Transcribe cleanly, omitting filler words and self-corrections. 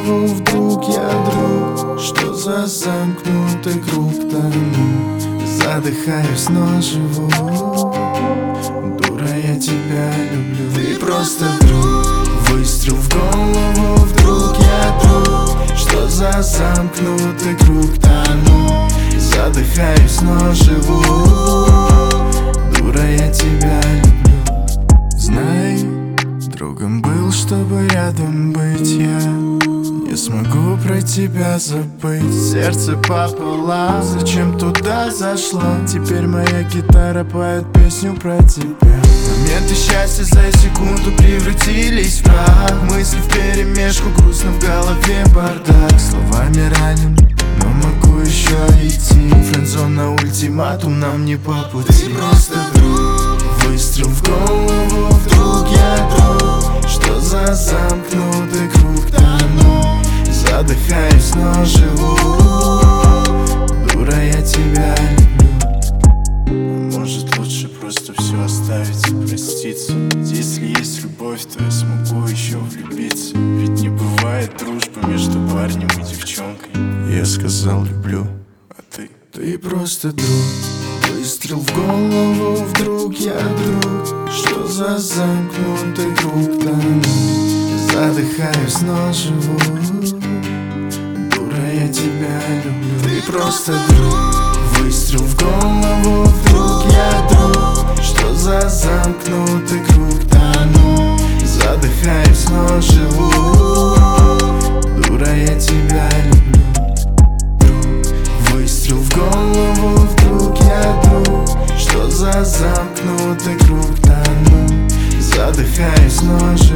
голову, вдруг я друг. Что за замкнутый круг тону? Задыхаюсь, но живу. Дура, я тебя люблю. Ты просто друг. Выстрел в голову, вдруг я друг. Что за замкнутый круг тону? Задыхаюсь, но живу. Дура, я тебя люблю. Знай, другом был, чтобы рядом быть. Я не смогу про тебя забыть. Сердце пополам, зачем туда зашла? Теперь моя гитара поет песню про тебя. Моменты счастья за секунду превратились в прах. Мысли вперемешку, грустно в голове бардак. Словами ранен, но могу еще идти. Френдзона, ультиматум, нам не по пути. Ты просто друг. Выстрел в голову, вдруг я друг. Что за замкнутый круг тону? Задыхаюсь, но живу. Дура, я тебя люблю. Может, лучше просто все оставить и проститься. Если есть любовь, то я смогу еще влюбиться. Ведь не бывает дружбы между парнем и девчонкой. Я сказал люблю, а ты? Ты просто друг. Выстрел в голову, вдруг я друг. Что за замкнутый круг тону? Задыхаюсь, но живу. Дура, я тебя люблю. Ты просто друг. Выстрел в голову, вдруг я друг. Что за замкнутый круг тону? Задыхаюсь, но живу. Дура, я тебя люблю. Друг. Выстрел в голову, вдруг я друг. Что за замкнутый круг тону? Задыхаюсь, но живу.